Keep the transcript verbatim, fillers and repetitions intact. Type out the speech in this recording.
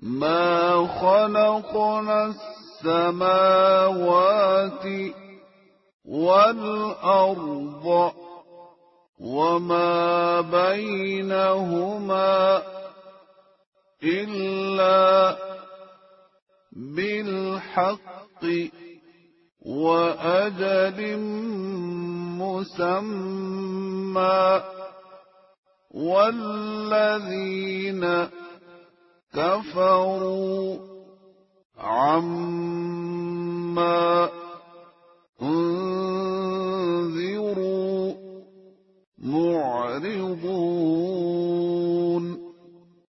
ما خلقنا السماوات والأرض وما بينهما إلا بالحق وأجل مسمى والذين كفروا عما